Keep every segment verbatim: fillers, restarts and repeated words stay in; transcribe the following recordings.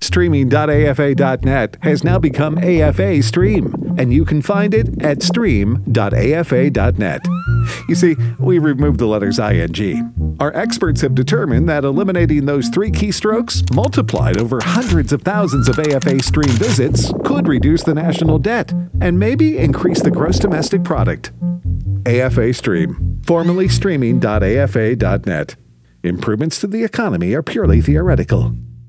Streaming dot A F A dot net has now become A F A Stream, and you can find it at stream dot A F A dot net. You see, we removed the letters I N G. Our experts have determined that eliminating those three keystrokes, multiplied over hundreds of thousands of A F A Stream visits, could reduce the national debt and maybe increase the gross domestic product. A F A Stream, formerly streaming dot A F A dot net. Improvements to the economy are purely theoretical.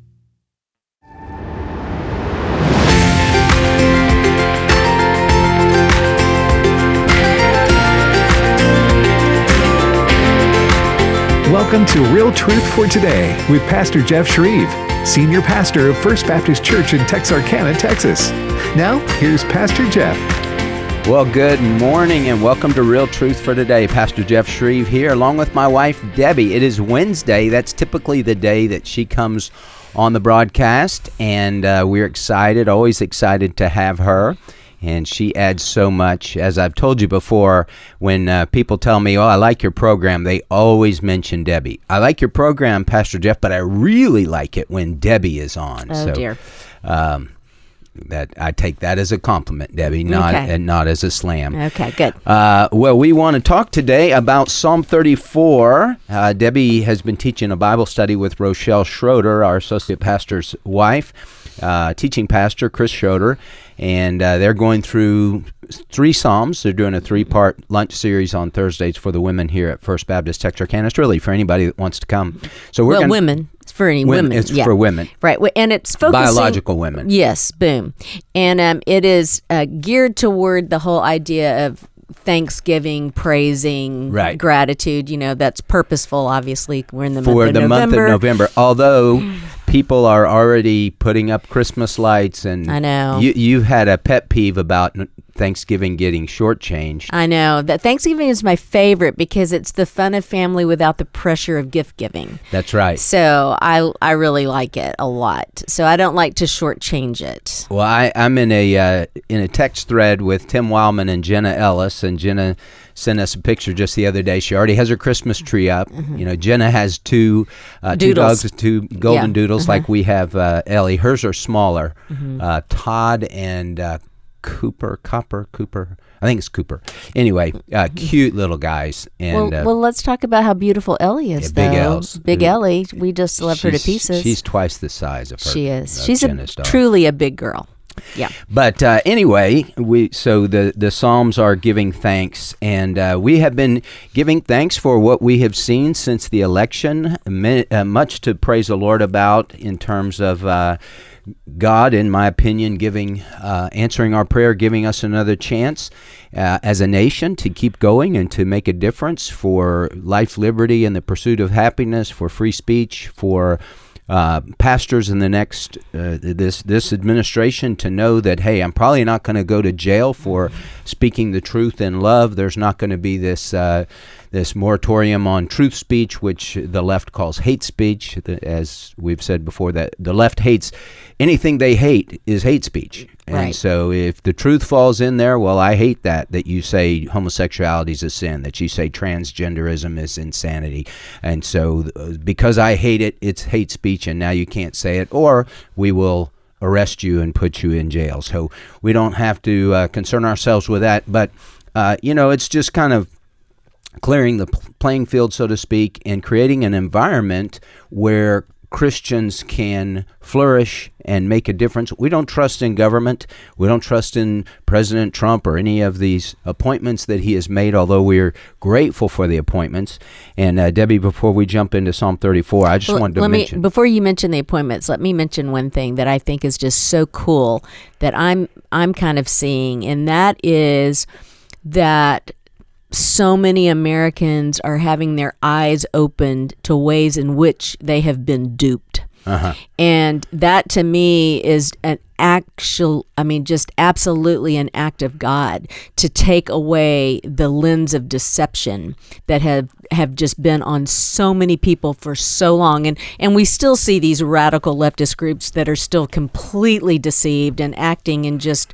Welcome to Real Truth for Today with Pastor Jeff Shreve, Senior Pastor of First Baptist Church in Texarkana, Texas. Now, here's Pastor Jeff. Well, good morning and welcome to Real Truth for Today. Pastor Jeff Shreve here along with my wife, Debbie. It is Wednesday. That's typically the day that she comes on the broadcast, and uh, we're excited, always excited to have her. And she adds so much. As I've told you before, when uh, people tell me, oh, I like your program, they always mention Debbie. I like your program, Pastor Jeff, but I really like it when Debbie is on. Oh, so, dear. Um, that I take that as a compliment, Debbie, not Okay. and not as a slam. Okay, good. Uh, well, we want to talk today about Psalm thirty-four. Uh, Debbie has been teaching a Bible study with Rochelle Schroeder, our associate pastor's wife, uh, teaching pastor Chris Schroeder, and uh, they're going through three Psalms. They're doing a three-part lunch series on Thursdays for the women here at First Baptist Texarkana. It's really for anybody that wants to come. So we're well, gonna, women. It's for any women. women. It's yeah. for women. Right. Well, and it's focusing. Biological women. Yes, boom. And um, it is uh, geared toward the whole idea of Thanksgiving, praising, Right. gratitude. You know, that's purposeful, obviously. We're in the for month of the November. month of November. Although people are already putting up Christmas lights, and I know. you you had a pet peeve about Thanksgiving getting shortchanged. I know. That Thanksgiving is my favorite because it's the fun of family without the pressure of gift giving. That's right. So I I really like it a lot. So I don't like to shortchange it. Well, I, I'm in a uh, in a text thread with Tim Wildman and Jenna Ellis, and Jenna sent us a picture just the other day. She already has her Christmas tree up. Mm-hmm. You know, Jenna has two uh, two Doodles. dogs, two golden Yeah. doodles, Uh-huh. like we have uh, Ellie. Hers are smaller. Mm-hmm. Uh, Todd and uh, Cooper, Copper, Cooper. I think it's Cooper. Anyway, uh, cute little guys. And well, uh, well, let's talk about how beautiful Ellie is, Yeah, Big though. L's. Big Who- Ellie. We just love her to she's- pieces. She's twice the size of her. she is. uh, She's a, Jenna's dog. truly a big girl. Yeah. But uh, anyway, we so the, the Psalms are giving thanks, and uh, we have been giving thanks for what we have seen since the election. Mi- uh, much to praise the Lord about in terms of uh, God, in my opinion, giving, uh, answering our prayer, giving us another chance uh, as a nation to keep going and to make a difference for life, liberty, and the pursuit of happiness, for free speech, for Uh, pastors in the next uh, this this administration to know that, hey, I'm probably not going to go to jail for speaking the truth in love. There's not going to be this uh, this moratorium on truth speech, which the left calls hate speech. The, as we've said before, that the left hates anything they hate is hate speech. And Right. so if the truth falls in there, well, I hate that, that you say homosexuality is a sin, that you say transgenderism is insanity. And so uh, because I hate it, it's hate speech, and now you can't say it, or we will arrest you and put you in jail. So we don't have to uh, concern ourselves with that. But, uh, you know, it's just kind of clearing the playing field, so to speak, and creating an environment where Christians can flourish and make a difference. We don't trust in government. We don't trust in President Trump or any of these appointments that he has made, although we're grateful for the appointments. And uh, Debbie, before we jump into Psalm thirty-four, I just Well, wanted to let mention. me before you mention the appointments, let me mention one thing that I think is just so cool that I'm I'm kind of seeing, and that is that so many Americans are having their eyes opened to ways in which they have been duped. Uh-huh. And that to me is an actual, I mean, just absolutely an act of God to take away the lens of deception that have, have just been on so many people for so long. And, and we still see these radical leftist groups that are still completely deceived and acting in just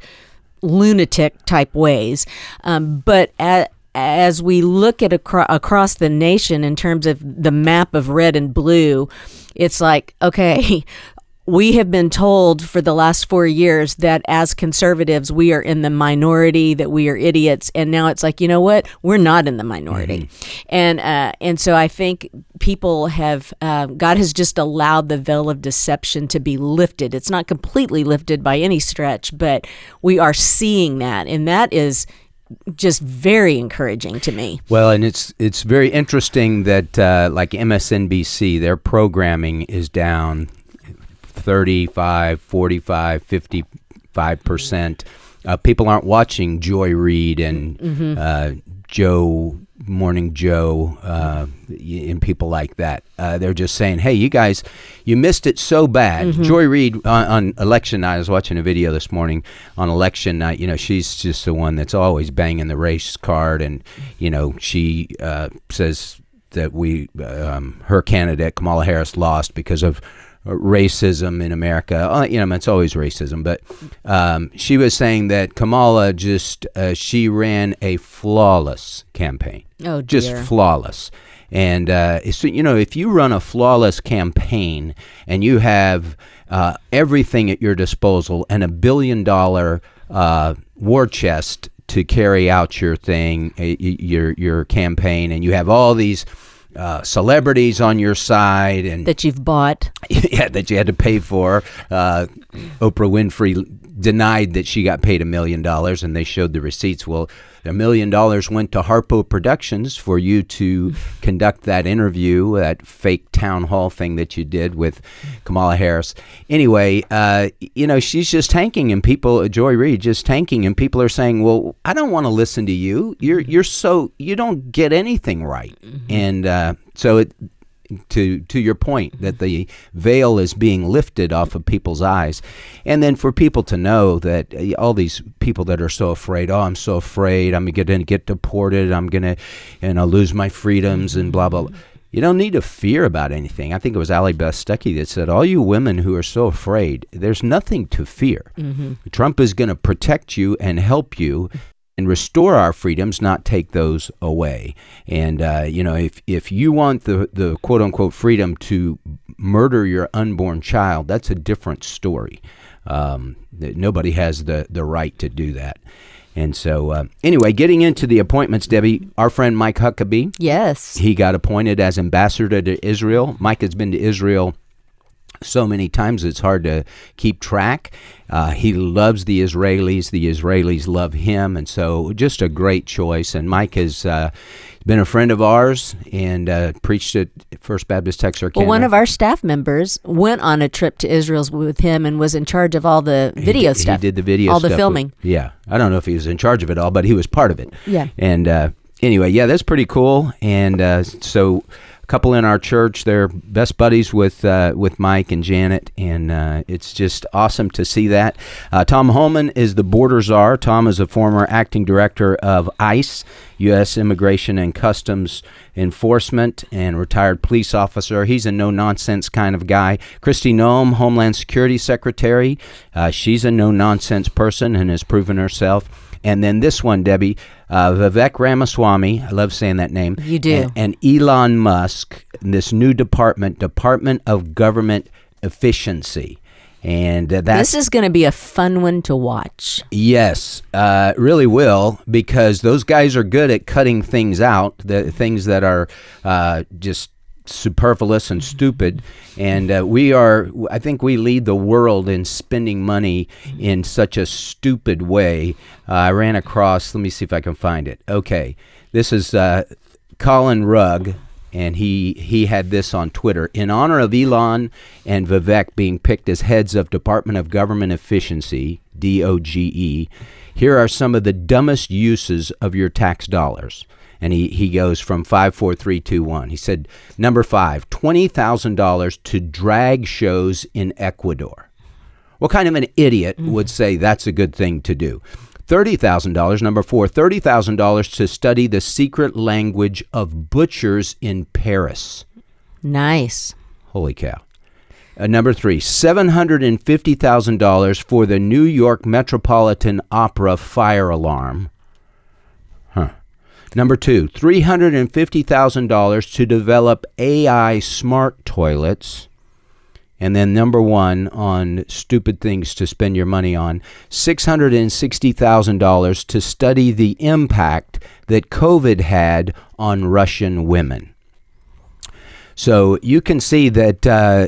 lunatic type ways. Um, but at, as we look at acro- across the nation in terms of the map of red and blue, it's like, okay, we have been told for the last four years that as conservatives, we are in the minority, that we are idiots. And now it's like, you know what? We're not in the minority. Mm-hmm. And uh, and so I think people have, uh, God has just allowed the veil of deception to be lifted. It's not completely lifted by any stretch, but we are seeing that. And that is just very encouraging to me. Well, and it's it's very interesting that uh, like M S N B C, their programming is down thirty-five, forty-five, fifty-five percent. Uh, people aren't watching Joy Reid and mm-hmm. uh, Joe, Morning Joe, uh, and people like that. Uh, they're just saying, hey, you guys, you missed it so bad. Mm-hmm. Joy Reid on, on election night, I was watching a video this morning on election night. You know, she's just the one that's always banging the race card. And, you know, she uh, says that we, um, her candidate, Kamala Harris, lost because of racism in America. Uh, you know, it's always racism, but um, she was saying that Kamala just, uh, she ran a flawless campaign. Oh, dear. Just flawless. And, uh, so, you know, if you run a flawless campaign and you have uh, everything at your disposal and a billion dollar uh, war chest to carry out your thing, your, your campaign, and you have all these Uh, celebrities on your side and that you've bought, yeah, that you had to pay for. Uh, Oprah Winfrey denied that she got paid a million dollars, and they showed the receipts. Well, a million dollars went to Harpo Productions for you to conduct that interview, that fake town hall thing that you did with Kamala Harris. Anyway, uh, you know, she's just tanking, and people, Joy Reid, just tanking, and people are saying, well, I don't want to listen to you. You're you're so, you don't get anything right. Mm-hmm. And uh, so it, to to your point, that the veil is being lifted off of people's eyes. And then for people to know that uh, all these people that are so afraid, oh, I'm so afraid, I'm going to get deported, I'm going to, you know, lose my freedoms and blah, blah, blah. You don't need to fear about anything. I think it was Allie Beth Stuckey that said, all you women who are so afraid, there's nothing to fear. Mm-hmm. Trump is going to protect you and help you and restore our freedoms, not take those away. And, uh, you know, if, if you want the, the quote-unquote freedom to murder your unborn child, that's a different story. Um, nobody has the, the right to do that. And so, uh, anyway, getting into the appointments, Debbie, our friend Mike Huckabee. Yes. He got appointed as ambassador to Israel. Mike has been to Israel so many times it's hard to keep track. Uh, he loves the Israelis. The Israelis love him. And so just a great choice. And Mike has uh, been a friend of ours and uh, preached at First Baptist Texarkana. Well, one of our staff members went on a trip to Israel with him and was in charge of all the video he, stuff. He did the video all stuff. All the filming. With, yeah. I don't know if he was in charge of it all, but he was part of it. Yeah. And uh, anyway, yeah, that's pretty cool. And uh, so... couple in our church, they're best buddies with uh, with Mike and Janet, and uh, it's just awesome to see that. Uh, Tom Holman is the border czar. Tom is a former acting director of ICE, U S Immigration and Customs Enforcement, and retired police officer. He's a no-nonsense kind of guy. Kristi Noem, Homeland Security Secretary. Uh, she's a no-nonsense person and has proven herself. And then this one, Debbie, uh, Vivek Ramaswamy, I love saying that name. You do. And, and Elon Musk, this new department, Department of Government Efficiency. And uh, that's, this is going to be a fun one to watch. Yes, uh, really will, because those guys are good at cutting things out, the things that are uh, just superfluous and stupid, and uh, we are I think we lead the world in spending money in such a stupid way. uh, I ran across, let me see if I can find it. Okay, this is uh, Colin Rugg, and he he had this on Twitter. In honor of Elon and Vivek being picked as heads of Department of Government Efficiency, D O G E, here are some of the dumbest uses of your tax dollars. And he, he goes from five, four, three, two, one. He said, number five, twenty thousand dollars to drag shows in Ecuador. What kind of an idiot mm-hmm. would say that's a good thing to do? thirty thousand dollars, number four, thirty thousand dollars to study the secret language of butchers in Paris. Nice. Holy cow. Uh, number three, seven hundred fifty thousand dollars for the New York Metropolitan Opera fire alarm. Huh. Number two, three hundred fifty thousand dollars to develop A I smart toilets. And then number one on stupid things to spend your money on, six hundred sixty thousand dollars to study the impact that COVID had on Russian women. So you can see that uh,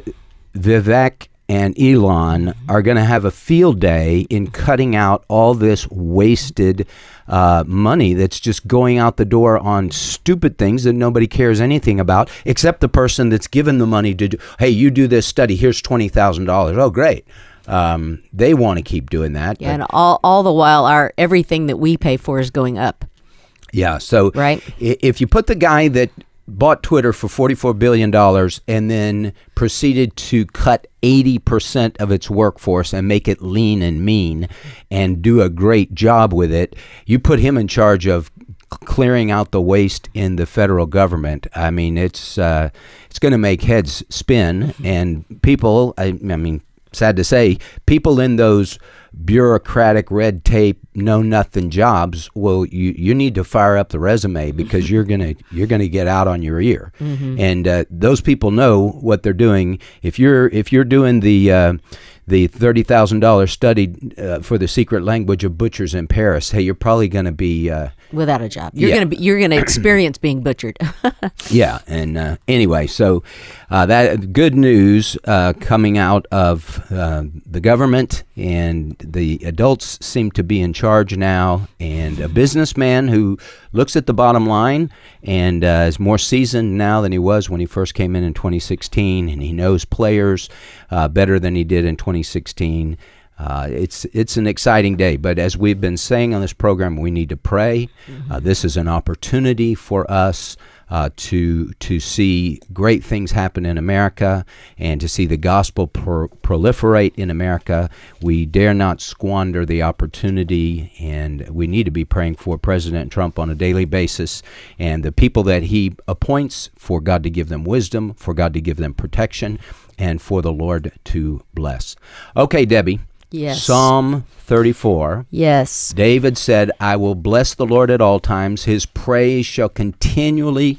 Vivek and Elon are going to have a field day in cutting out all this wasted uh, money that's just going out the door on stupid things that nobody cares anything about, except the person that's given the money to do, hey, you do this study, here's twenty thousand dollars. Oh, great. Um, they want to keep doing that. Yeah, and all, all the while, our everything that we pay for is going up. Yeah, so right? If you put the guy that bought Twitter for forty-four billion dollars and then proceeded to cut eighty percent of its workforce and make it lean and mean and do a great job with it, you put him in charge of clearing out the waste in the federal government. I mean, it's uh, it's going to make heads spin, and people, I, I mean, sad to say, people in those bureaucratic red tape know nothing jobs, well, you you need to fire up the resume, because you're gonna you're gonna get out on your ear. Mm-hmm. And uh, those people know what they're doing. If you're if you're doing the uh, the thirty thousand dollars study uh, for the secret language of butchers in Paris, hey, you're probably going to be uh, without a job. You're yeah. going to be you're going to experience being butchered. Yeah, and uh, anyway, so uh, that good news uh, coming out of uh, the government, and the adults seem to be in charge now, and a businessman who looks at the bottom line and uh, is more seasoned now than he was when he first came in in twenty sixteen, and he knows players uh, better than he did in twenty sixteen. Uh, it's it's an exciting day, but as we've been saying on this program, we need to pray. Mm-hmm. Uh, this is an opportunity for us uh, to to see great things happen in America, and to see the gospel pro- proliferate in America. We dare not squander the opportunity, and we need to be praying for President Trump on a daily basis, and the people that he appoints, for God to give them wisdom, for God to give them protection, and for the Lord to bless. Okay, Debbie. Yes. Psalm thirty-four. Yes. David said, I will bless the Lord at all times. His praise shall continually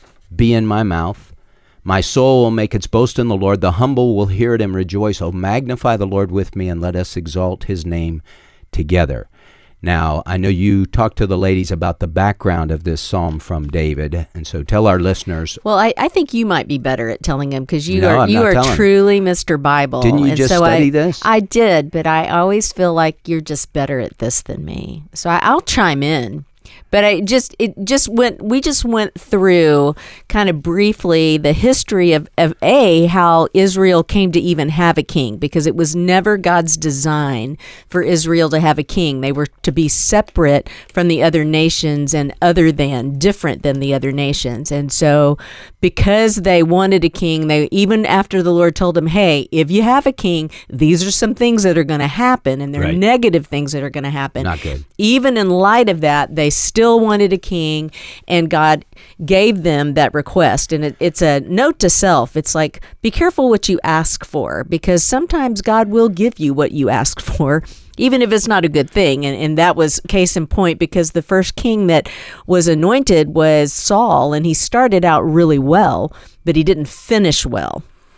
be in my mouth. My soul will make its boast in the Lord. The humble will hear it and rejoice. Oh, magnify the Lord with me, and let us exalt his name together. Now, I know you talked to the ladies about the background of this psalm from David, and so tell our listeners. Well, I, I think you might be better at telling them, because you No, are I'm you not are telling. truly Mister Bible. Didn't you and just so study I, this? I did, but I always feel like you're just better at this than me. So I, I'll chime in. But I just it just went we just went through kind of briefly the history of, of A, how Israel came to even have a king, because it was never God's design for Israel to have a king. They were to be separate from the other nations and other than, different than the other nations. And so because they wanted a king, they even after the Lord told them, hey, if you have a king, these are some things that are going to happen, and they're Right. negative things that are going to happen. Not good. Even in light of that, they still wanted a king, and God gave them that request. And it, it's a note to self. It's like, be careful what you ask for, because sometimes God will give you what you ask for, even if it's not a good thing. And, and that was case in point, because the first king that was anointed was Saul, and he started out really well, but he didn't finish well.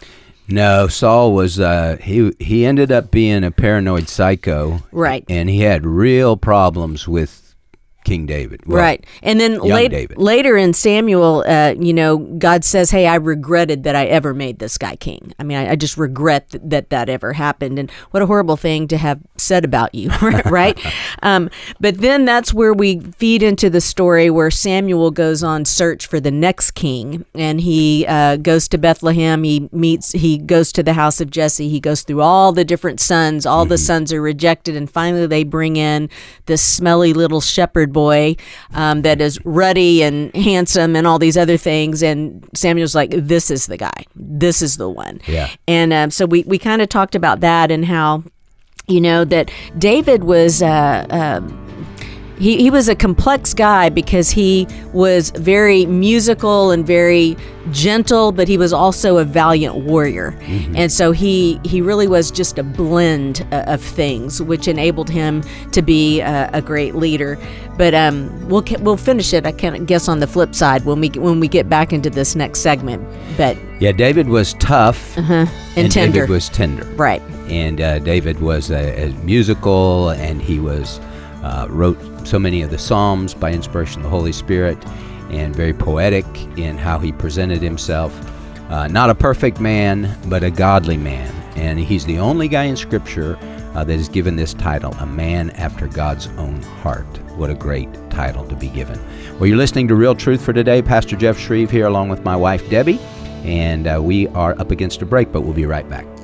No, Saul was, uh, he he ended up being a paranoid psycho. Right. And he had real problems with King David. Well, right. And then late, David. later in Samuel, uh, you know, God says, hey, I regretted that I ever made this guy king. I mean, I, I just regret th- that that ever happened. And what a horrible thing to have said about you, right? um, but then that's where we feed into the story where Samuel goes on search for the next king. And he uh, goes to Bethlehem. He meets, he goes to the house of Jesse. He goes through all the different sons. All mm-hmm. the sons are rejected. And finally they bring in this smelly little shepherd boy um, that is ruddy and handsome and all these other things, and Samuel's like, this is the guy, this is the one. Yeah. And um, so we, we kind of talked about that, and how, you know, that David was uh, um, he, he was a complex guy because he was very musical and very gentle, but he was also a valiant warrior. Mm-hmm. And so he, he really was just a blend uh, of things, which enabled him to be a, a great leader. But um, we'll we'll finish it, I can't guess, on the flip side when we when we get back into this next segment. But yeah, David was tough, uh-huh. and, and tender. David was tender. Right. And uh, David was a, a musical, and he was uh, wrote so many of the Psalms by inspiration of the Holy Spirit, and very poetic in how he presented himself. Uh, not a perfect man, but a godly man. And he's the only guy in Scripture uh, that is given this title, a man after God's own heart. What a great title to be given. Well, you're listening to Real Truth for Today. Pastor Jeff Shreve here along with my wife, Debbie. And uh, we are up against a break, but we'll be right back.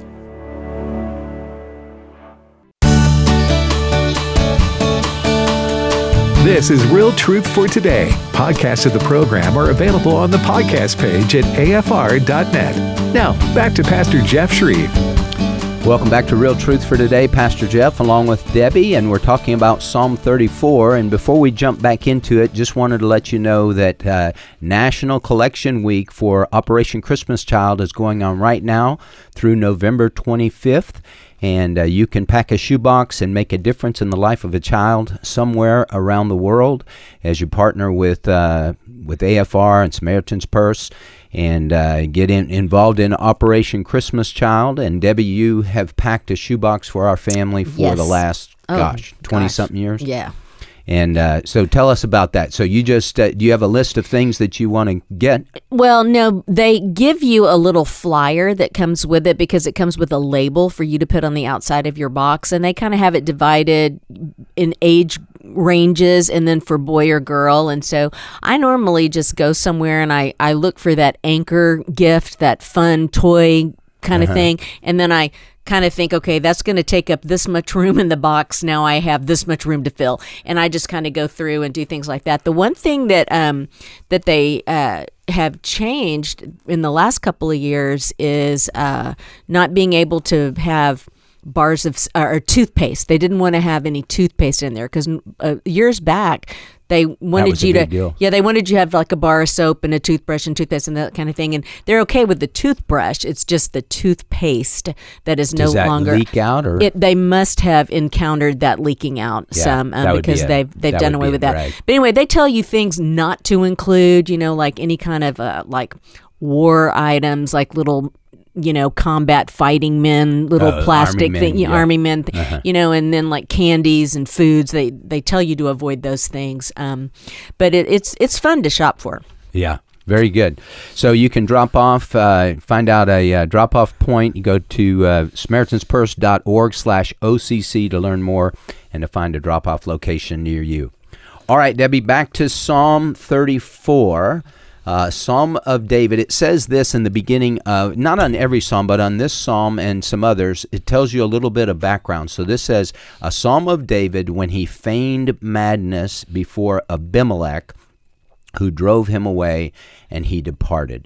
This is Real Truth for Today. Podcasts of the program are available on the podcast page at A F R dot net. Now, back to Pastor Jeff Shreve. Welcome back to Real Truth for Today. Pastor Jeff along with Debbie, and we're talking about Psalm thirty-four. And before we jump back into it, just wanted to let you know that uh, National Collection Week for Operation Christmas Child is going on right now through November twenty-fifth. And uh, you can pack a shoebox and make a difference in the life of a child somewhere around the world as you partner with uh, with A F R and Samaritan's Purse and uh, get in, involved in Operation Christmas Child. And Debbie, you have packed a shoebox for our family for yes. the last, oh, gosh, twenty-something years? Yeah. And uh, so tell us about that. So you just, uh, do you have a list of things that you want to get? Well, no, they give you a little flyer that comes with it because it comes with a label for you to put on the outside of your box. And they kind of have it divided in age ranges and then for boy or girl. And so I normally just go somewhere and I, I look for that anchor gift, that fun toy kind uh-huh. of thing. And then I kind of think, okay, that's going to take up this much room in the box. Now I have this much room to fill. And I just kind of go through and do things like that. The one thing that um, that they uh, have changed in the last couple of years is uh, not being able to have bars of or toothpaste. They didn't want to have any toothpaste in there because uh, years back they wanted you to deal. yeah they wanted you to have like a bar of soap and a toothbrush and toothpaste and that kind of thing, and they're okay with the toothbrush. It's just the toothpaste that is no Does that longer leak out, or it, they must have encountered that leaking out yeah, some um, because be a, they've they've done away with that. drag. But anyway, they tell you things not to include, you know, like any kind of uh, like war items, like little, you know, combat fighting men, little uh, plastic army thing, men, yeah. army men, uh-huh. you know, and then like candies and foods. They they tell you to avoid those things. Um, but it, it's it's fun to shop for. Yeah. Very good. So you can drop off, uh, find out a uh, drop-off point. You go to uh, SamaritansPurse.org slash OCC to learn more and to find a drop-off location near you. All right, Debbie, back to Psalm thirty-four, uh, Psalm of David. It says this in the beginning of, not on every psalm, but on this psalm and some others, it tells you a little bit of background. So this says, a Psalm of David when he feigned madness before Abimelech, who drove him away, and he departed.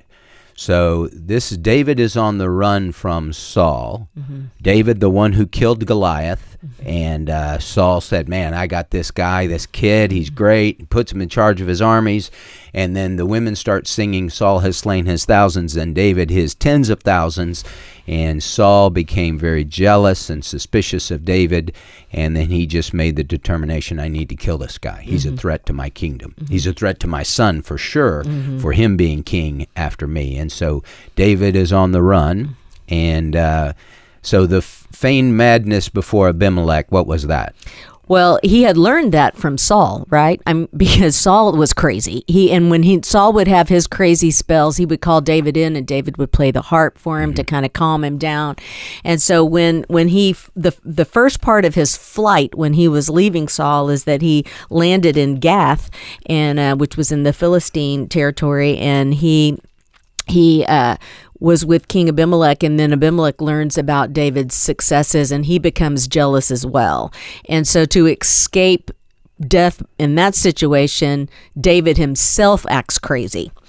So this David is on the run from Saul. Mm-hmm. David, the one who killed Goliath, mm-hmm. and uh, Saul said, man, I got this guy, this kid, he's great. He puts him in charge of his armies. And then the women start singing, Saul has slain his thousands and David his tens of thousands. And Saul became very jealous and suspicious of David. And then he just made the determination, I need to kill this guy. He's mm-hmm. a threat to my kingdom. Mm-hmm. He's a threat to my son for sure, mm-hmm. for him being king after me. And so David is on the run. And uh, so the feigned madness before Abimelech, what was that? Well, he had learned that from Saul, right? I'm because Saul was crazy. He and when he Saul would have his crazy spells, he would call David in, and David would play the harp for him mm-hmm. to kind of calm him down. And so when when he the the first part of his flight when he was leaving Saul is that he landed in Gath, and uh, which was in the Philistine territory, and he he. Uh, was with King Abimelech, and then Abimelech learns about David's successes, and he becomes jealous as well. And so to escape death in that situation, David himself acts crazy.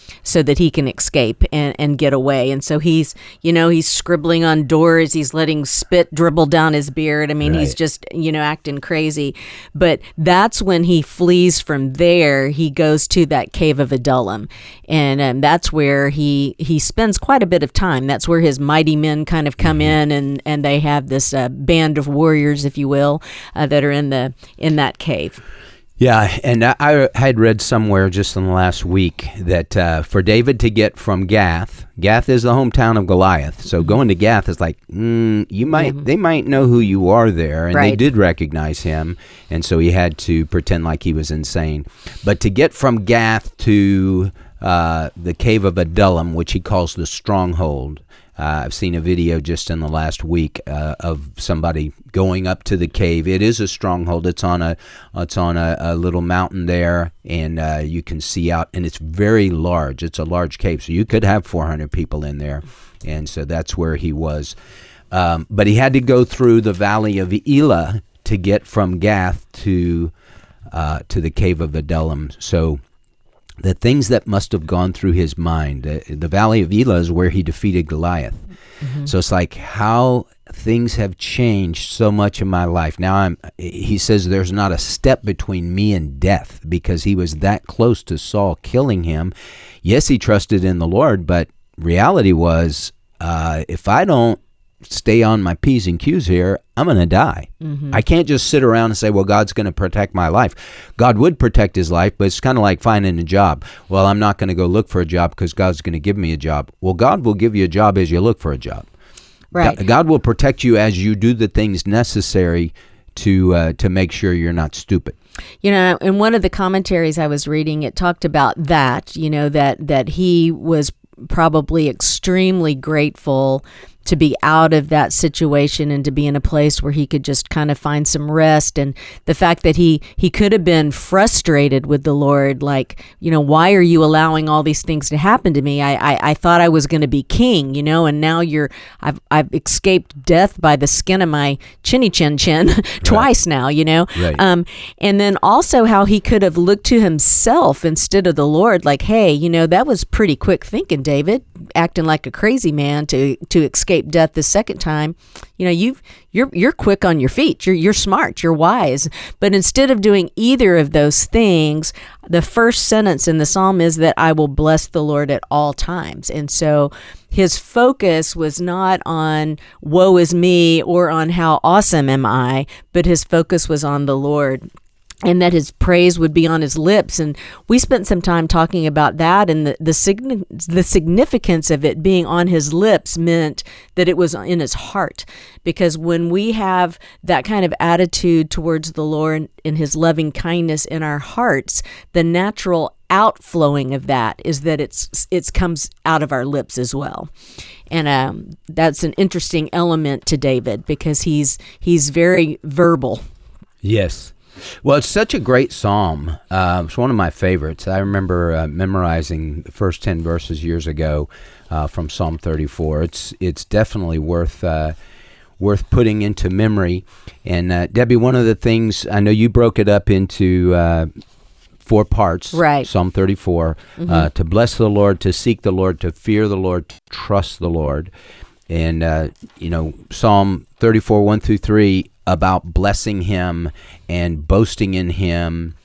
so that he can escape and, and get away. And so he's, you know, he's scribbling on doors. He's letting spit dribble down his beard. I mean, Right. he's just, you know, acting crazy. But that's when he flees from there. He goes to that cave of Adullam. And um, that's where he he spends quite a bit of time. That's where his mighty men kind of come in, and, and they have this uh, band of warriors, if you will, uh, that are in the in that cave. Yeah, and I, I had read somewhere just in the last week that uh, for David to get from Gath, Gath is the hometown of Goliath. So going to Gath is like, mm, you might, mm-hmm. they might know who you are there, and right. they did recognize him, and so he had to pretend like he was insane. But to get from Gath to uh, the cave of Adullam, which he calls the stronghold. Uh, I've seen a video just in the last week uh, of somebody going up to the cave. It is a stronghold. It's on a it's on a, a little mountain there, and uh, you can see out. And it's very large. It's a large cave, so you could have four hundred people in there. And so that's where he was. Um, but he had to go through the valley of Elah to get from Gath to uh, to the cave of Adullam. So the things that must have gone through his mind. Uh, the Valley of Elah is where he defeated Goliath. Mm-hmm. So it's like how things have changed so much in my life. Now I'm. He says there's not a step between me and death because he was that close to Saul killing him. Yes, he trusted in the Lord, but reality was uh, if I don't stay on my P's and Q's here, I'm going to die. Mm-hmm. I can't just sit around and say, well, God's going to protect my life. God would protect his life, but it's kind of like finding a job. Well, I'm not going to go look for a job because God's going to give me a job. Well, God will give you a job as you look for a job. Right. God, God will protect you as you do the things necessary to uh, to make sure you're not stupid. You know, in one of the commentaries I was reading, it talked about that, you know, that, that he was probably extremely grateful to be out of that situation and to be in a place where he could just kind of find some rest. And the fact that he he could have been frustrated with the Lord, like, you know, why are you allowing all these things to happen to me? I I, I thought I was going to be king, you know, and now you're I've I've escaped death by the skin of my chinny chin chin twice right. now, you know. Right. Um, and then also how he could have looked to himself instead of the Lord, like, hey, you know, that was pretty quick thinking, David, acting like a crazy man to to escape death the second time. You know, you've you're you're quick on your feet. You're you're smart. You're wise. But instead of doing either of those things, the first sentence in the psalm is that I will bless the Lord at all times. And so his focus was not on woe is me or on how awesome am I, but his focus was on the Lord, and that his praise would be on his lips. And we spent some time talking about that, and the the, signi- the significance of it being on his lips meant that it was in his heart. Because when we have that kind of attitude towards the Lord and his loving kindness in our hearts, the natural outflowing of that is that it's it comes out of our lips as well. And um, that's an interesting element to David because he's he's very verbal. Yes. Well, it's such a great psalm. Uh, it's one of my favorites. I remember uh, memorizing the first ten verses years ago uh, from Psalm thirty-four. It's it's definitely worth uh, worth putting into memory. And uh, Debbie, one of the things, I know you broke it up into uh, four parts. Right. Psalm thirty-four, mm-hmm. uh, to bless the Lord, to seek the Lord, to fear the Lord, to trust the Lord. And, uh, you know, Psalm thirty-four, one through three, about blessing him and boasting in him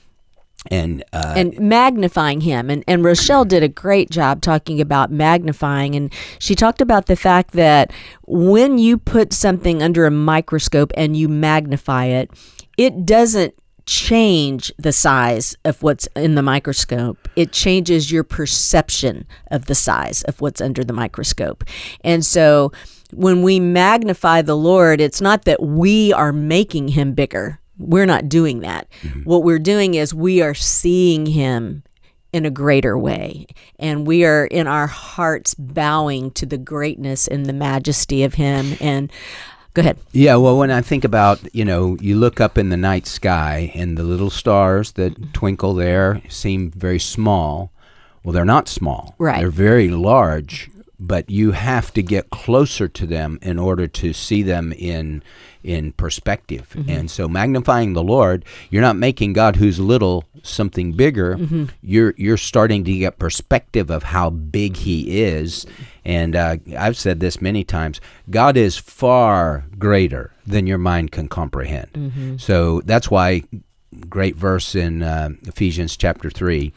and uh, and magnifying him. And, and Rochelle did a great job talking about magnifying. And she talked about the fact that when you put something under a microscope and you magnify it, it doesn't change the size of what's in the microscope. It changes your perception of the size of what's under the microscope. And so when we magnify the Lord, it's not that we are making him bigger. We're not doing that. Mm-hmm. What we're doing is we are seeing him in a greater way. And we are in our hearts bowing to the greatness and the majesty of him. And go ahead. Yeah, well, when I think about, you know, you look up in the night sky and the little stars that twinkle there seem very small. Well, they're not small. Right. They're very large. but you have to get closer to them in order to see them in in perspective. Mm-hmm. And so magnifying the Lord, you're not making God who's little something bigger. Mm-hmm. You're you're starting to get perspective of how big he is. And uh, I've said this many times, God is far greater than your mind can comprehend. Mm-hmm. So that's why, great verse in uh, Ephesians chapter three,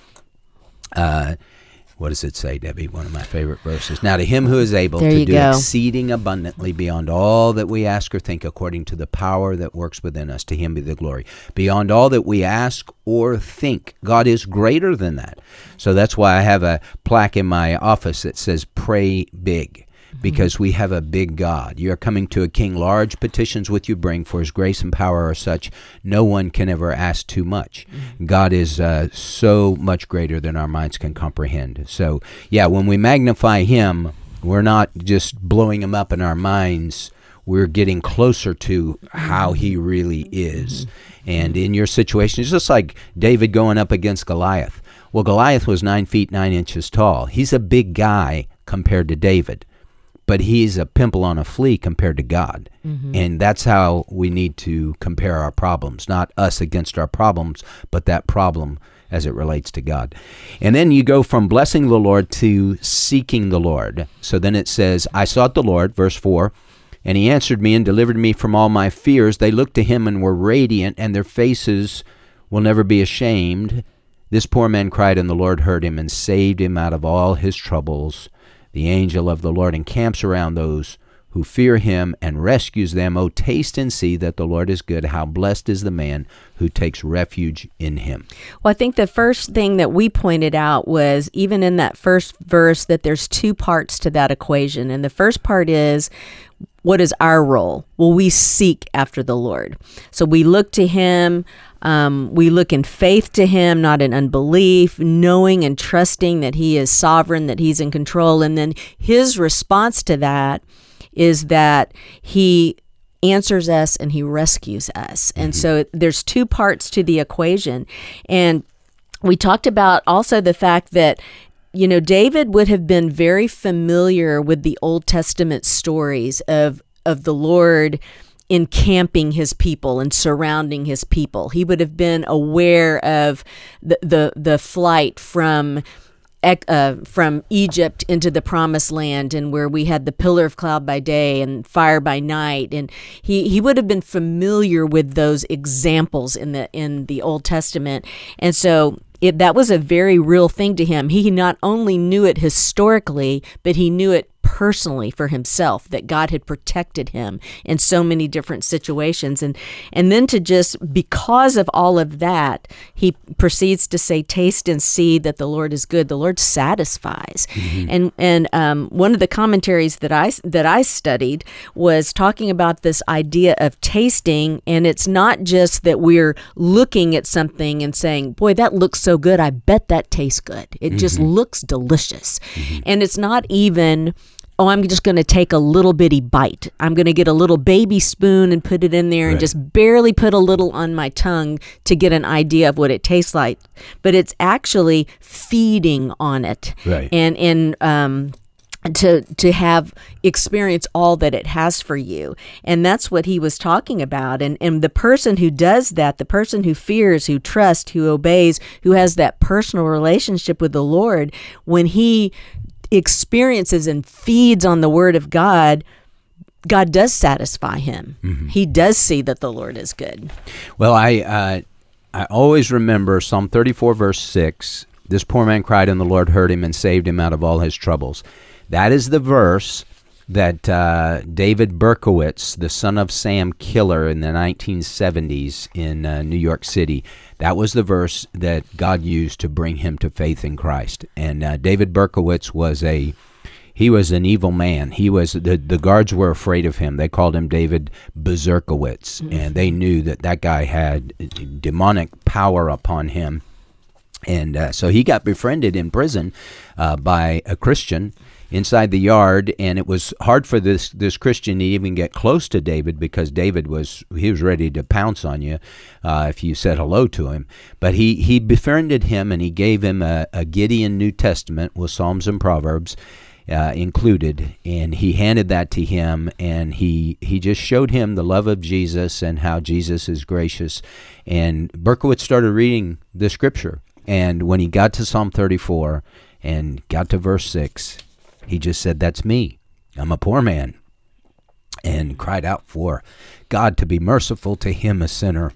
uh, what does it say, Debbie? One of my favorite verses. Now to him who is able there to do go. exceeding abundantly beyond all that we ask or think, according to the power that works within us, to him be the glory. Beyond all that we ask or think. God is greater than that. So that's why I have a plaque in my office that says, pray big. Because we have a big God. You are coming to a king. Large petitions with you bring, for his grace and power are such, no one can ever ask too much. Mm-hmm. God is uh, so much greater than our minds can comprehend. So, yeah, when we magnify him, we're not just blowing him up in our minds. We're getting closer to how he really is. Mm-hmm. And in your situation, it's just like David going up against Goliath. Well, Goliath was nine feet, nine inches tall. He's a big guy compared to David. But he's a pimple on a flea compared to God. Mm-hmm. And that's how we need to compare our problems, not us against our problems, but that problem as it relates to God. And then you go from blessing the Lord to seeking the Lord. So then it says, I sought the Lord, verse four, and he answered me and delivered me from all my fears. They looked to him and were radiant, and their faces will never be ashamed. This poor man cried, and the Lord heard him and saved him out of all his troubles. The angel of the Lord encamps around those who fear him and rescues them. Oh, taste and see that the Lord is good. How blessed is the man who takes refuge in him. Well, I think the first thing that we pointed out was, even in that first verse, that there's two parts to that equation. And the first part is, what is our role? Well, we seek after the Lord. So we look to him. Um, we look in faith to him, not in unbelief, knowing and trusting that he is sovereign, that he's in control. And then his response to that is that he answers us and he rescues us. And mm-hmm. so there's two parts to the equation. And we talked about also the fact that, you know, David would have been very familiar with the Old Testament stories of, of the Lord encamping his people and surrounding his people. He would have been aware of the the, the flight from uh, from Egypt into the Promised Land, and where we had the pillar of cloud by day and fire by night, and he, he would have been familiar with those examples in the in the Old Testament. And so it, that was a very real thing to him. He not only knew it historically, but he knew it personally for himself, that God had protected him in so many different situations. And and then to just, because of all of that, he proceeds to say, taste and see that the Lord is good. The Lord satisfies. Mm-hmm. And and um, one of the commentaries that I, that I studied was talking about this idea of tasting, and it's not just that we're looking at something and saying, boy, that looks so good, I bet that tastes good. It mm-hmm. just looks delicious. Mm-hmm. And it's not even, oh, I'm just going to take a little bitty bite. I'm going to get a little baby spoon and put it in there, right, and just barely put a little on my tongue to get an idea of what it tastes like. But it's actually feeding on it, right, and and um, to to have experience all that it has for you. And that's what he was talking about. And and the person who does that, the person who fears, who trusts, who obeys, who has that personal relationship with the Lord, when he experiences and feeds on the Word of God, God does satisfy him. Mm-hmm. He does see that the Lord is good. Well, I uh, I always remember Psalm thirty-four, verse six. This poor man cried, and the Lord heard him and saved him out of all his troubles. That is the verse that uh, David Berkowitz, the son of Sam Killer in the nineteen seventies in uh, New York City, that was the verse that God used to bring him to faith in Christ. And uh, David Berkowitz was a, he was an evil man. He was, the, the guards were afraid of him. They called him David Berserkowitz, mm-hmm. and they knew that that guy had demonic power upon him. And uh, so he got befriended in prison uh, by a Christian inside the yard, and it was hard for this this Christian to even get close to David, because David was he was ready to pounce on you uh, if you said hello to him. But he he befriended him, and he gave him a, a Gideon New Testament with Psalms and Proverbs. uh, included, and he handed that to him, and he he just showed him the love of Jesus and how Jesus is gracious. And Berkowitz started reading the scripture, and when he got to Psalm thirty-four and got to verse six, he just said, "That's me. I'm a poor man," and cried out for God to be merciful to him, a sinner.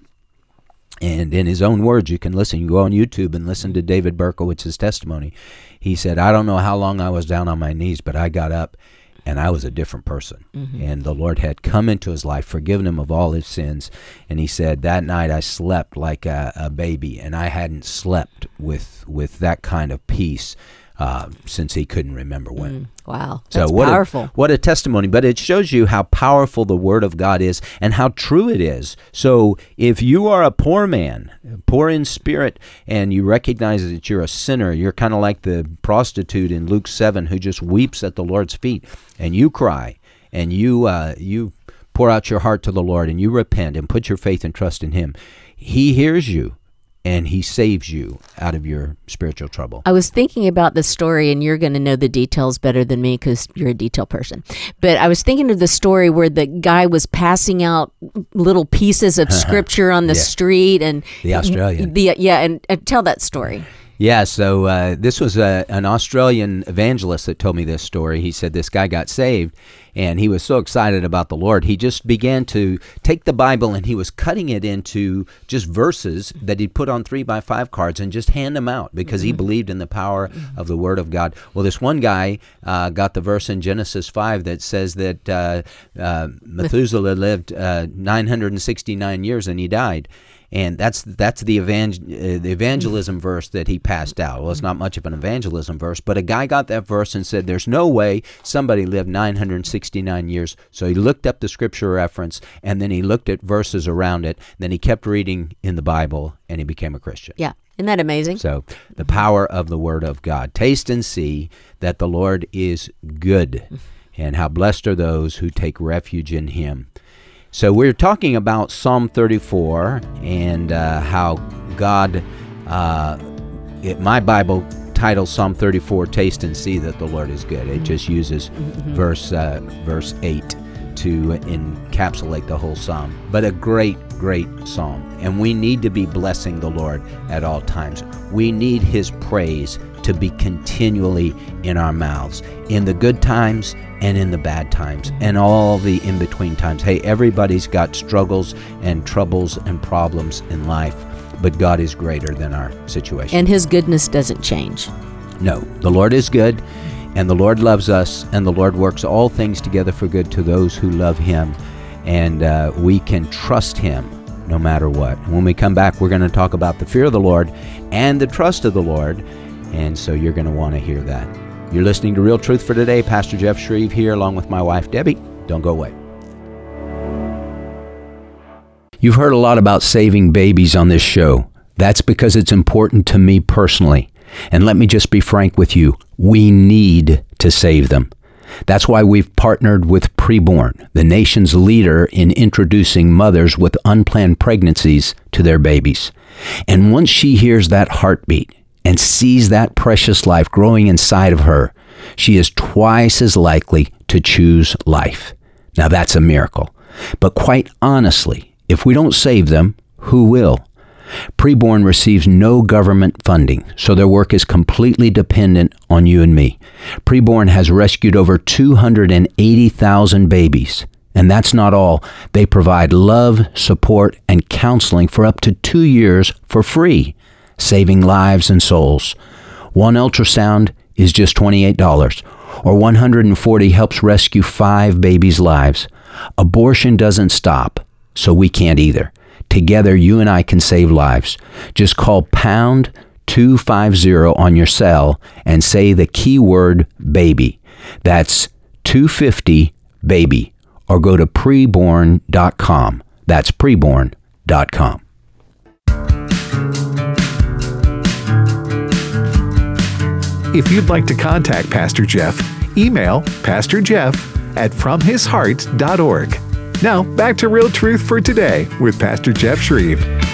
And in his own words, you can listen, you go on YouTube and listen to David Berkowitz's testimony. He said, "I don't know how long I was down on my knees, but I got up and I was a different person." Mm-hmm. And the Lord had come into his life, forgiven him of all his sins. And he said, "That night I slept like a, a baby, and I hadn't slept with with that kind of peace uh, since he couldn't remember when." Mm. Wow, that's so what powerful. A, what a testimony. But it shows you how powerful the Word of God is and how true it is. So if you are a poor man, poor in spirit, and you recognize that you're a sinner, you're kind of like the prostitute in Luke seven who just weeps at the Lord's feet, and you cry, and you uh, you pour out your heart to the Lord, and you repent and put your faith and trust in Him, He hears you. And He saves you out of your spiritual trouble. I was thinking about the story, and you're going to know the details better than me because you're a detail person. But I was thinking of the story where the guy was passing out little pieces of scripture on the yeah. street, and the Australian. The yeah, and, and tell that story. Yeah, so uh, this was a, an Australian evangelist that told me this story. He said this guy got saved, and he was so excited about the Lord. He just began to take the Bible, and he was cutting it into just verses that he'd put on three by five cards and just hand them out because mm-hmm. he believed in the power mm-hmm. of the Word of God. Well, this one guy uh, got the verse in Genesis five that says that uh, uh, Methuselah lived uh, nine hundred sixty-nine years, and he died. And that's that's the, evangel- uh, the evangelism verse that he passed out. Well, it's not much of an evangelism verse, but a guy got that verse and said, "There's no way somebody lived nine hundred sixty-nine years." So he looked up the scripture reference, and then he looked at verses around it. Then he kept reading in the Bible, and he became a Christian. Yeah. Isn't that amazing? So the power of the Word of God. Taste and see that the Lord is good, and how blessed are those who take refuge in Him. So we're talking about Psalm thirty-four and uh, how God, uh, it, my Bible titles Psalm thirty-four, "Taste and See that the Lord is good." It just uses mm-hmm. verse uh, verse eight to encapsulate the whole psalm. But a great, great psalm. And we need to be blessing the Lord at all times. We need His praise to be continually in our mouths, in the good times and in the bad times and all the in-between times. Hey, everybody's got struggles and troubles and problems in life, but God is greater than our situation. And His goodness doesn't change. No, the Lord is good, and the Lord loves us, and the Lord works all things together for good to those who love Him, and uh, we can trust Him no matter what. When we come back, we're going to talk about the fear of the Lord and the trust of the Lord, and so you're going to want to hear that. You're listening to Real Truth for Today. Pastor Jeff Shreve here along with my wife, Debbie. Don't go away. You've heard a lot about saving babies on this show. That's because it's important to me personally. And let me just be frank with you. We need to save them. That's why we've partnered with Preborn, the nation's leader in introducing mothers with unplanned pregnancies to their babies. And once she hears that heartbeat and sees that precious life growing inside of her, she is twice as likely to choose life. Now that's a miracle. But quite honestly, if we don't save them, who will? Preborn receives no government funding, so their work is completely dependent on you and me. Preborn has rescued over two hundred eighty thousand babies. And that's not all. They provide love, support, and counseling for up to two years for free, saving lives and souls. One ultrasound is just twenty-eight dollars, or one hundred forty helps rescue five babies' lives. Abortion doesn't stop, so we can't either. Together, you and I can save lives. Just call pound two fifty on your cell and say the keyword baby. That's two fifty baby. Or go to preborn dot com. That's preborn dot com. If you'd like to contact Pastor Jeff, email pastor jeff at from his heart dot org. Now, back to Real Truth for Today with Pastor Jeff Shreve.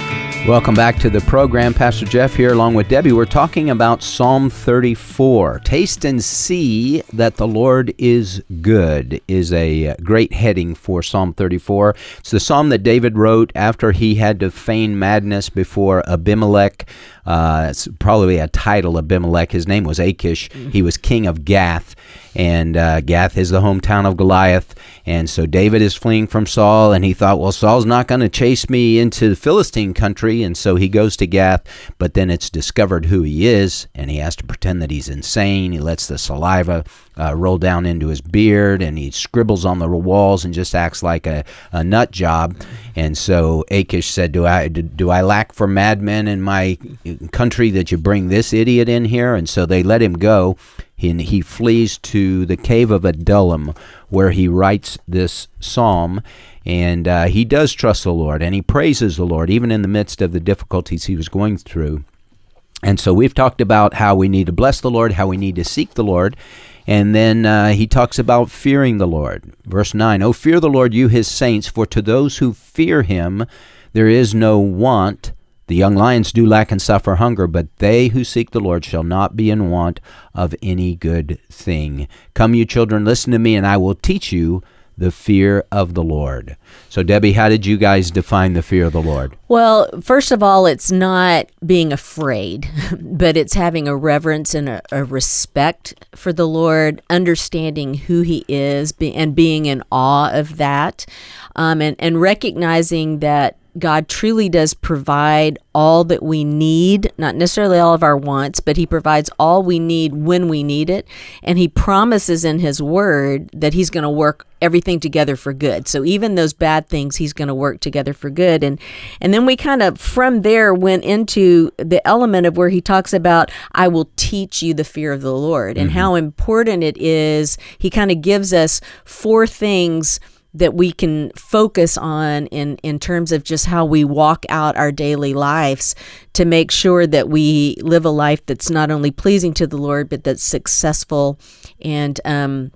Welcome back to the program. Pastor Jeff here along with Debbie. We're talking about Psalm thirty-four. Taste and see that the Lord is good is a great heading for Psalm thirty-four. It's the psalm that David wrote after he had to feign madness before Abimelech. Uh, it's probably a title, Abimelech. His name was Achish. He was king of Gath, and uh, Gath is the hometown of Goliath. And so David is fleeing from Saul, and he thought, well, Saul's not going to chase me into the Philistine country, and so he goes to Gath, but then it's discovered who he is, and he has to pretend that he's insane. He lets the saliva uh, roll down into his beard, and he scribbles on the walls and just acts like a, a nut job. And so Achish said, do I, do, do I lack for madmen in my country that you bring this idiot in here? And so they let him go. He, he flees to the cave of Adullam, where he writes this psalm, and uh, he does trust the Lord, and he praises the Lord, even in the midst of the difficulties he was going through. And so we've talked about how we need to bless the Lord, how we need to seek the Lord, and then uh, he talks about fearing the Lord. Verse nine, "O fear the Lord, you his saints, for to those who fear him there is no want. The young lions do lack and suffer hunger, but they who seek the Lord shall not be in want of any good thing. Come, you children, listen to me, and I will teach you the fear of the Lord." So, Debbie, how did you guys define the fear of the Lord? Well, first of all, it's not being afraid, but it's having a reverence and a, a respect for the Lord, understanding who he is, be, and being in awe of that, um, and, and recognizing that God truly does provide all that we need, not necessarily all of our wants, but he provides all we need when we need it. And he promises in his word that he's going to work everything together for good. So even those bad things, he's going to work together for good. And and then we kind of, from there, went into the element of where he talks about, I will teach you the fear of the Lord, and mm-hmm. how important it is. He kind of gives us four things that we can focus on in, in terms of just how we walk out our daily lives to make sure that we live a life that's not only pleasing to the Lord, but that's successful and um,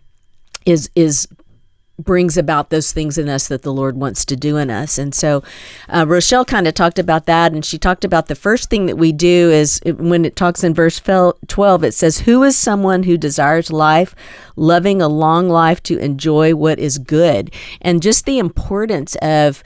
is is brings about those things in us that the Lord wants to do in us. And so uh, Rochelle kind of talked about that, and she talked about the first thing that we do is when it talks in verse twelve, it says, "Who is someone who desires life, loving a long life to enjoy what is good?" And just the importance of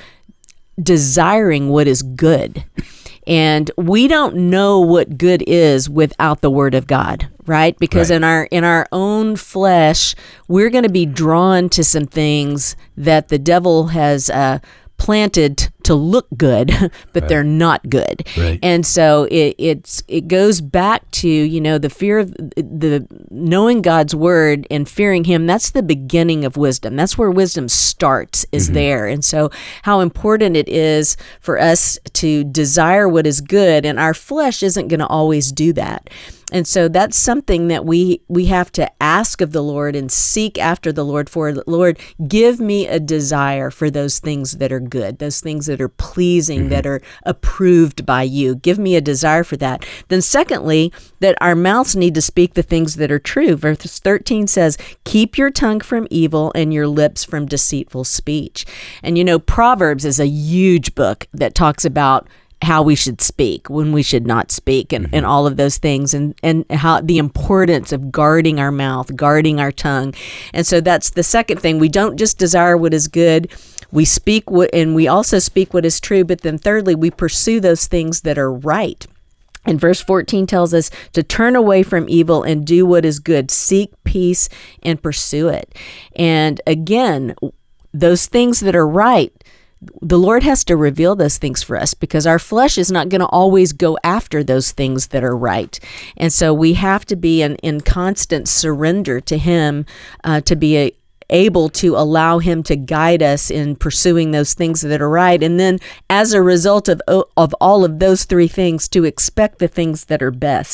desiring what is good. And we don't know what good is without the Word of God, right? Because right. in our in our own flesh, we're going to be drawn to some things that the devil has uh, planted to look good, but right. they're not good. Right. And so it it's it goes back to, you know, the fear of the knowing God's word and fearing him. That's the beginning of wisdom. That's where wisdom starts, is mm-hmm. there. And so how important it is for us to desire what is good, and our flesh isn't going to always do that. And so that's something that we we have to ask of the Lord and seek after the Lord for. Lord, give me a desire for those things that are good, those things that are pleasing, mm-hmm. that are approved by you. Give me a desire for that. Then secondly, that our mouths need to speak the things that are true. Verse thirteen says, "Keep your tongue from evil and your lips from deceitful speech." And you know, Proverbs is a huge book that talks about how we should speak, when we should not speak, and, mm-hmm. and all of those things, and, and how the importance of guarding our mouth, guarding our tongue. And so that's the second thing. We don't just desire what is good, we speak what, and we also speak what is true, but then thirdly, we pursue those things that are right. And verse fourteen tells us to turn away from evil and do what is good, seek peace and pursue it. And again, those things that are right, the Lord has to reveal those things for us, because our flesh is not going to always go after those things that are right. And so we have to be in, in constant surrender to him uh, to be a, able to allow him to guide us in pursuing those things that are right. And then as a result of of all of those three things, to expect the things that are best.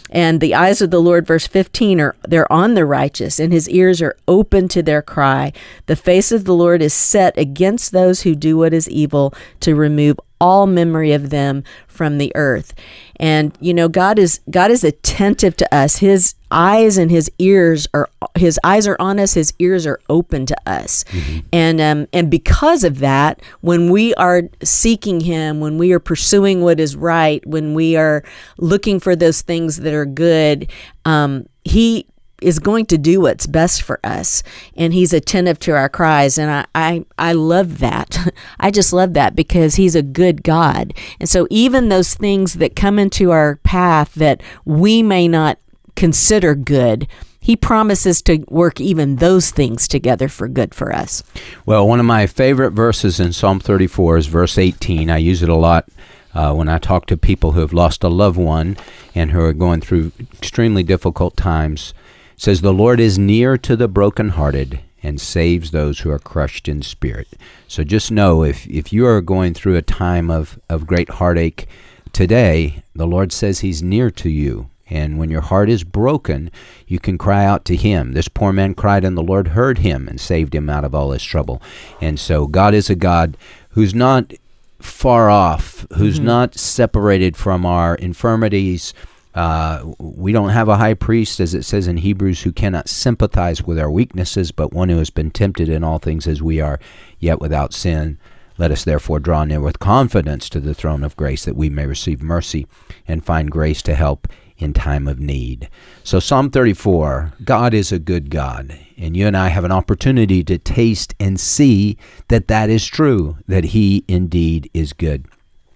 And the eyes of the Lord, verse fifteen, are they're on the righteous, and his ears are open to their cry. The face of the Lord is set against those who do what is evil, to remove all memory of them from the earth. And you know, God is God is attentive to us. His eyes and his ears are his eyes are on us. His ears are open to us. Mm-hmm. And um, and because of that, when we are seeking him, when we are pursuing what is right, when we are looking for those things that are good, um, he is going to do what's best for us, and he's attentive to our cries. And I, I, I love that. I just love that because he's a good God. And so even those things that come into our path that we may not consider good, he promises to work even those things together for good for us. Well, one of my favorite verses in Psalm thirty-four is verse eighteen. I use it a lot Uh, when I talk to people who have lost a loved one and who are going through extremely difficult times. It says, "The Lord is near to the brokenhearted and saves those who are crushed in spirit." So just know, if, if you are going through a time of, of great heartache today, the Lord says he's near to you. And when your heart is broken, you can cry out to him. This poor man cried, and the Lord heard him and saved him out of all his trouble. And so God is a God who's not far off, who's mm-hmm. not separated from our infirmities. Uh, we don't have a high priest, as it says in Hebrews, who cannot sympathize with our weaknesses, but one who has been tempted in all things as we are, yet without sin. Let us therefore draw near with confidence to the throne of grace, that we may receive mercy and find grace to help in time of need. So Psalm thirty-four, God is a good God, and you and I have an opportunity to taste and see that that is true, that he indeed is good.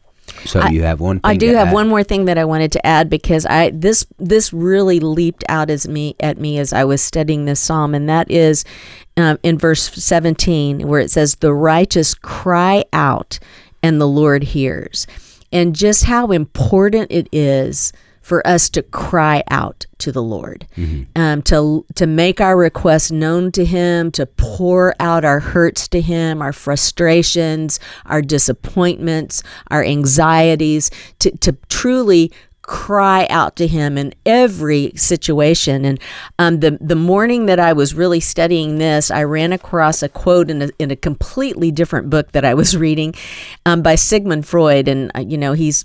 So I, you have one thing I do to have add. one more thing that I wanted to add, because I this this really leaped out as me at me as I was studying this psalm, and that is um, in verse seventeen, where it says, "The righteous cry out, and the Lord hears." And just how important it is for us to cry out to the Lord, mm-hmm. um, to to make our requests known to him, to pour out our hurts to him, our frustrations, our disappointments, our anxieties, to, to truly cry out to him in every situation. And um, the the morning that I was really studying this, I ran across a quote in a, in a completely different book that I was reading um, by Sigmund Freud. And, uh, you know, he's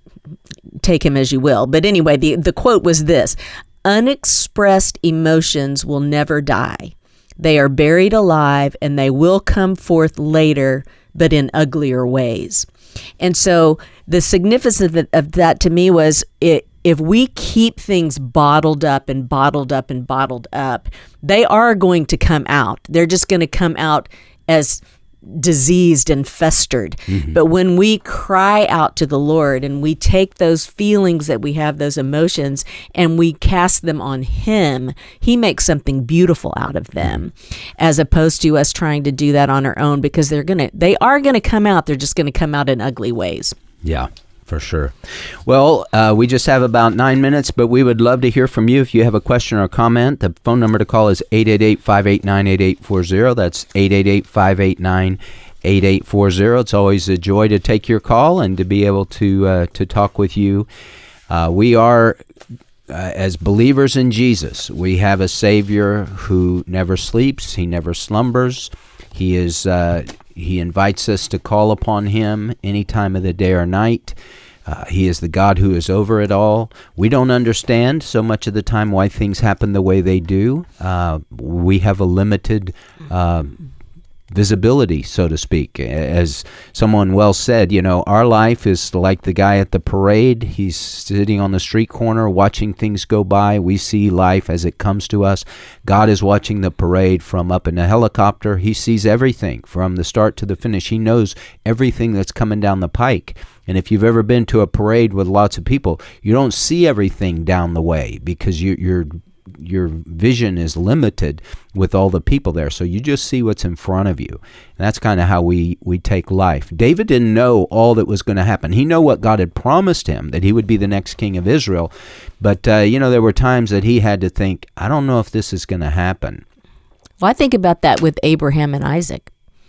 take him as you will. But anyway, the, the quote was this: "Unexpressed emotions will never die. They are buried alive, and they will come forth later, but in uglier ways." And so the significance of, it, of that to me was, it, if we keep things bottled up and bottled up and bottled up, they are going to come out. They're just going to come out as diseased and festered. Mm-hmm. But when we cry out to the Lord and we take those feelings that we have, those emotions, and we cast them on him, he makes something beautiful out of them, as opposed to us trying to do that on our own, because they're gonna they are gonna come out. They're just gonna come out in ugly ways. Yeah, for sure. Well, uh, we just have about nine minutes, but we would love to hear from you. If you have a question or comment, the phone number to call is eight eight eight, five eight nine, eight eight four zero. That's eight eight eight, five eight nine, eight eight four zero. It's always a joy to take your call and to be able to uh, to talk with you. Uh, we are, uh, as believers in Jesus, we have a Savior who never sleeps. He never slumbers. He is. Uh, he invites us to call upon him any time of the day or night. Uh, he is the God who is over it all. We don't understand so much of the time why things happen the way they do. Uh, we have a limited uh, visibility, so to speak. As someone well said, you know, our life is like the guy at the parade. He's sitting on the street corner watching things go by. We see life as it comes to us. God is watching the parade from up in a helicopter. He sees everything from the start to the finish. He knows everything that's coming down the pike. And if you've ever been to a parade with lots of people, you don't see everything down the way, because you, you're your vision is limited with all the people there. So you just see what's in front of you. And that's kind of how we, we take life. David didn't know all that was going to happen. He knew what God had promised him, that he would be the next king of Israel. But, uh, you know, there were times that he had to think, I don't know if this is going to happen. Well, I think about that with Abraham and Isaac.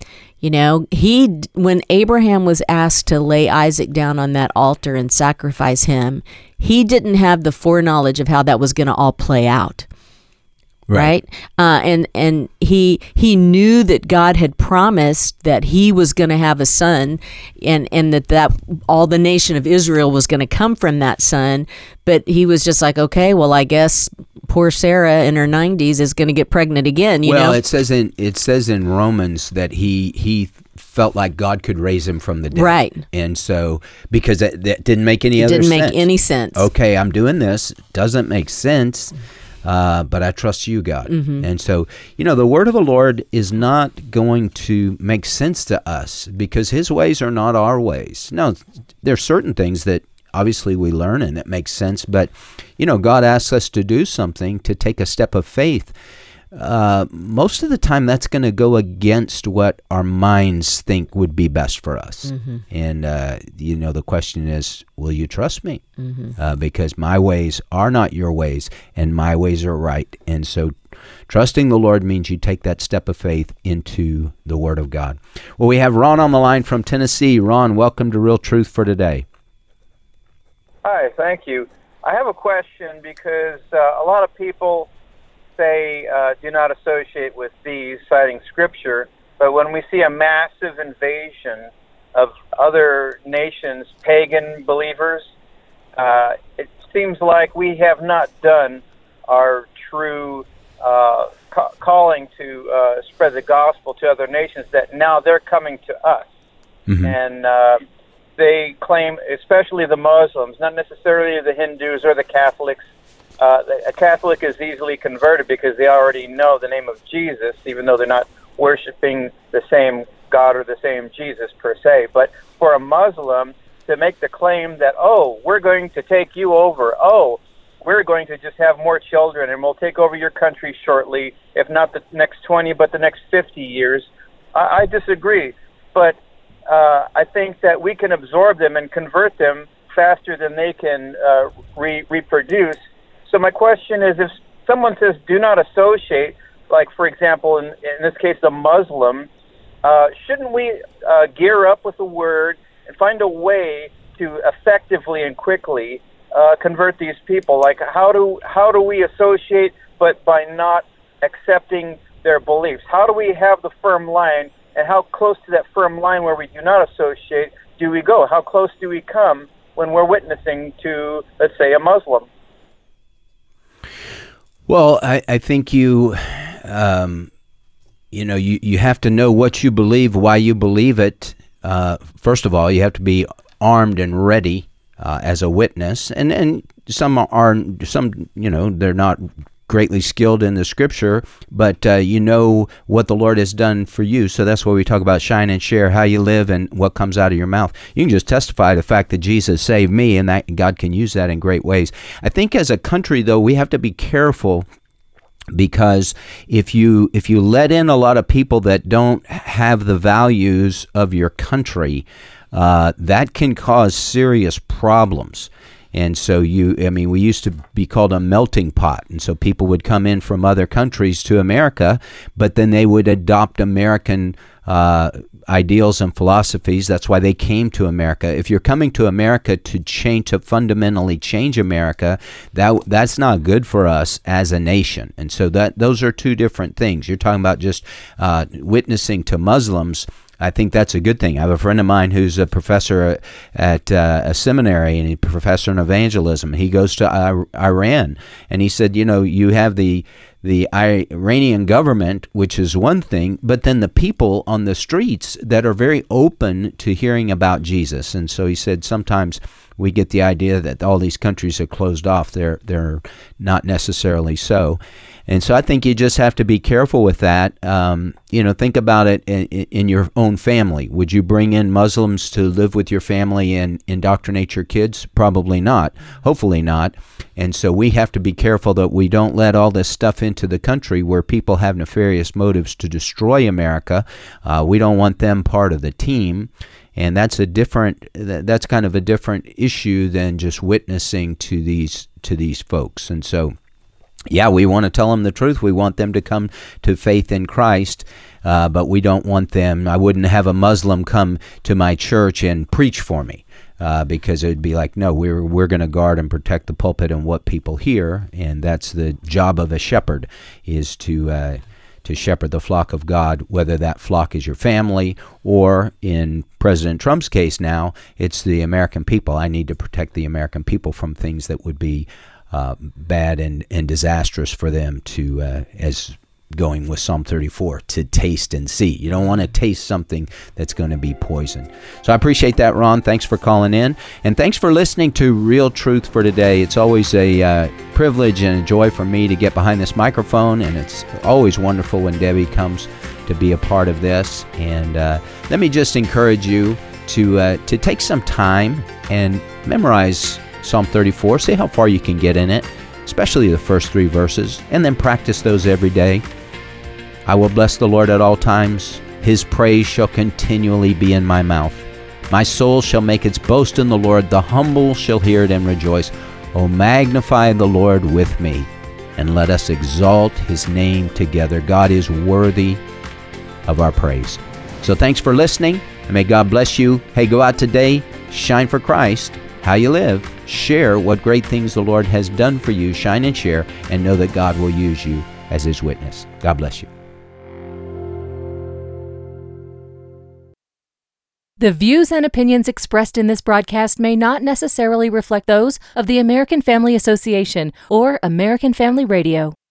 You know, he when Abraham was asked to lay Isaac down on that altar and sacrifice him, he didn't have the foreknowledge of how that was going to all play out. Right, right? Uh, and and he he knew that God had promised that he was going to have a son, and and that that all the nation of Israel was going to come from that son. But he was just like, okay, well, I guess poor Sarah in her nineties is going to get pregnant again. You well, know? it says in it says in Romans that he he felt like God could raise him from the dead, right? And so because that, that didn't make any it other didn't sense. make any sense. Okay, I'm doing this. Doesn't make sense. Uh, but I trust you, God. Mm-hmm. And so, you know, the word of the Lord is not going to make sense to us because his ways are not our ways. Now, there are certain things that obviously we learn and that makes sense, but, you know, God asks us to do something, to take a step of faith. Uh, most of the time that's going to go against what our minds think would be best for us. Mm-hmm. And, uh, you know, the question is, will you trust me? Mm-hmm. Uh, because my ways are not your ways, and my ways are right. And so trusting the Lord means you take that step of faith into the Word of God. Well, we have Ron on the line from Tennessee. Ron, welcome to Real Truth for Today. Hi, thank you. I have a question because uh, a lot of people say uh, do not associate with these, citing Scripture, but when we see a massive invasion of other nations, pagan believers, uh, it seems like we have not done our true uh, ca- calling to uh, spread the gospel to other nations, that now they're coming to us. Mm-hmm. And uh, they claim, especially the Muslims, not necessarily the Hindus or the Catholics. Uh, a Catholic is easily converted because they already know the name of Jesus, even though they're not worshiping the same God or the same Jesus per se. But for a Muslim to make the claim that, oh, we're going to take you over, oh, we're going to just have more children and we'll take over your country shortly, if not the next twenty, but the next fifty years, I, I disagree. But uh, I think that we can absorb them and convert them faster than they can uh, re- reproduce. So my question is, if someone says do not associate, like, for example, in, in this case, the Muslim, uh, shouldn't we uh, gear up with the Word and find a way to effectively and quickly uh, convert these people? Like, how do how do we associate, but by not accepting their beliefs? How do we have the firm line, and how close to that firm line where we do not associate do we go? How close do we come when we're witnessing to, let's say, a Muslim? Well, I, I think you, um, you know, you, you have to know what you believe, why you believe it. Uh, first of all, you have to be armed and ready uh, as a witness. And, and some are, some, you know, they're not greatly skilled in the Scripture, but uh, you know what the Lord has done for you. So that's why we talk about shine and share, how you live and what comes out of your mouth. You can just testify the fact that Jesus saved me, and that God can use that in great ways. I think as a country, though, we have to be careful, because if you if you let in a lot of people that don't have the values of your country, uh, that can cause serious problems. And so you, I mean, we used to be called a melting pot. And so people would come in from other countries to America, but then they would adopt American uh, ideals and philosophies. That's why they came to America. If you're coming to America to change, to fundamentally change America, that that's not good for us as a nation. And so that those are two different things. You're talking about just uh, witnessing to Muslims. I think that's a good thing. I have a friend of mine who's a professor at uh, a seminary, and he's a professor in evangelism. He goes to I- Iran, and he said, you know, you have the the Iranian government, which is one thing, but then the people on the streets that are very open to hearing about Jesus. And so he said sometimes we get the idea that all these countries are closed off. They're they're not necessarily so. And so I think you just have to be careful with that. Um, you know, think about it in, in your own family. Would you bring in Muslims to live with your family and indoctrinate your kids? Probably not. Hopefully not. And so we have to be careful that we don't let all this stuff into the country where people have nefarious motives to destroy America. Uh, we don't want them part of the team. And that's a different, that's kind of a different issue than just witnessing to these to these folks. And so yeah, we want to tell them the truth. We want them to come to faith in Christ, uh, but we don't want them. I wouldn't have a Muslim come to my church and preach for me. Uh, because it would be like, no, we're we're going to guard and protect the pulpit and what people hear, and that's the job of a shepherd, is to uh, to shepherd the flock of God, whether that flock is your family or, in President Trump's case now, it's the American people. I need to protect the American people from things that would be uh, bad and, and disastrous for them to, uh, as going with Psalm thirty-four, to taste and see. You don't want to taste something that's going to be poison. So I appreciate that, Ron. Thanks for calling in. And thanks for listening to Real Truth for Today. It's always a uh, privilege and a joy for me to get behind this microphone, and it's always wonderful when Debbie comes to be a part of this. And uh, let me just encourage you to uh, to take some time and memorize Psalm thirty-four. See how far you can get in it, especially the first three verses, and then practice those every day. I will bless the Lord at all times. His praise shall continually be in my mouth. My soul shall make its boast in the Lord. The humble shall hear it and rejoice. O magnify the Lord with me, and let us exalt his name together. God is worthy of our praise. So thanks for listening, and may God bless you. Hey, go out today, shine for Christ. How you live, share what great things the Lord has done for you. Shine and share, and know that God will use you as his witness. God bless you. The views and opinions expressed in this broadcast may not necessarily reflect those of the American Family Association or American Family Radio.